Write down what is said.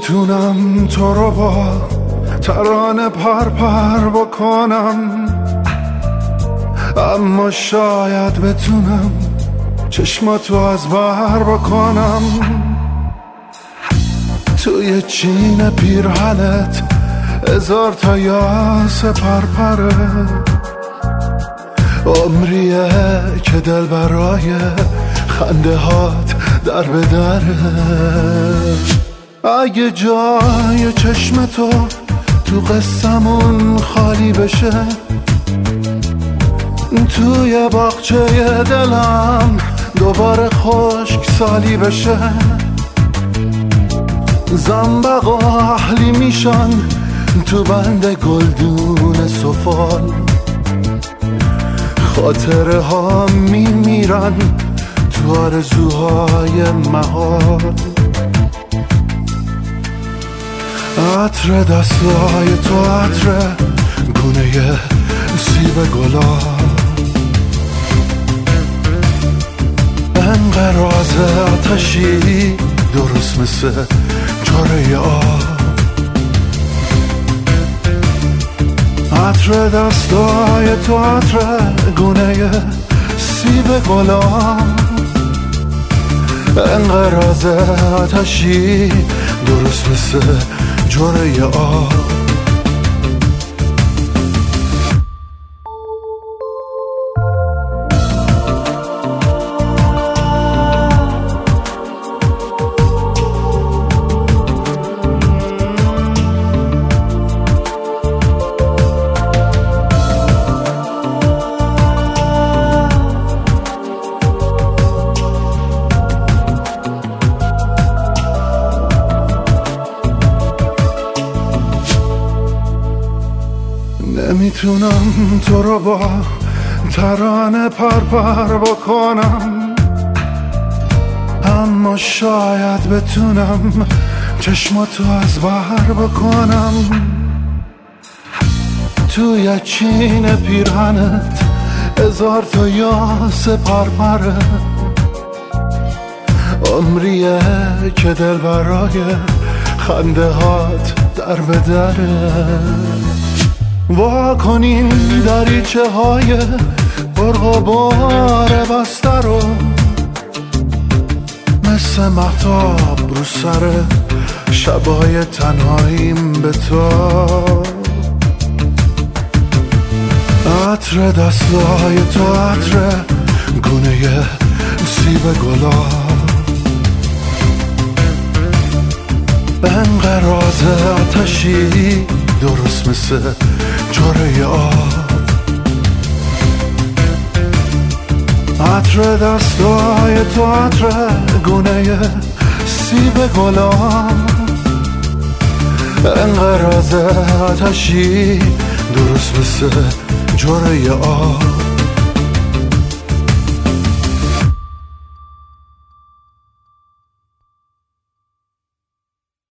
نمیتونم تو رو با ترانه پر بکنم، اما شاید بتونم چشماتو از بر بکنم. توی چین پیرهنت 1000 تا یاس پرپره، عمریه که دل برای خنده هات در بدره. اگه جای چشم تو قصمون خالی بشه، توی باغچه دلم دوباره خشک سالی بشه، زنبق و اهلی میشن تو بند گلدون سفال، خاطره ها میمیرن تو آرزوهای محال. عطر دستای تو عطر گونه سیب گلاب، انقراض آتشی درست مثل جاره آب. عطر دستای تو عطر گونه سیب گلاب، انقراض آتشی درست مثل جاره آب. نمیتونم تو رو با ترانه پر بکنم، اما شاید بتونم چشماتو از بر بکنم. توی چین پیرهنت 1000 تا یاس پرپره، عمریه که دل برای خنده هات در بدره. وا کنین دریچه های برغبار بسته رو، مثل مهتاب رو سر شبای تنهاییم به تو. عطر دستای تو عطر گونه سیب گلاب، انقراض آتشی درست مثل جاره آب. عطر دستای تو عطر گونه سیب گلاب، انقراض آتشی درست مثل جاره آب.